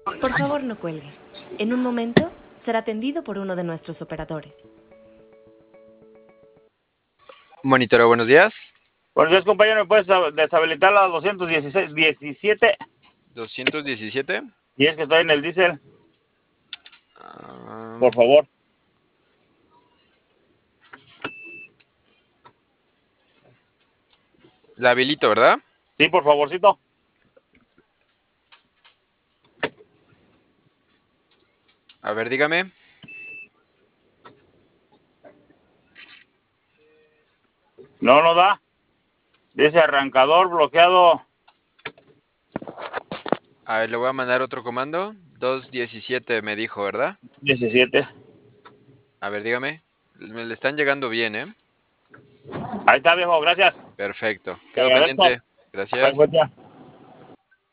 Por favor, no cuelgue. En un momento será atendido por uno de nuestros operadores. Monitoreo, buenos días. Buenos días, compañero. ¿Me puedes deshabilitar la 217? 217. Y es que estoy en el diésel, Ah, por favor. la habilito, ¿verdad? Sí, por favorcito. A ver, dígame. No, no da. Dice arrancador bloqueado. A ver, le voy a mandar otro comando. 217 me dijo, ¿verdad? 17. A ver, dígame. Me le están llegando bien, ¿eh? Ahí está, viejo. Gracias. Perfecto. Te Quedo agradezco. pendiente. Buen Gracias. día.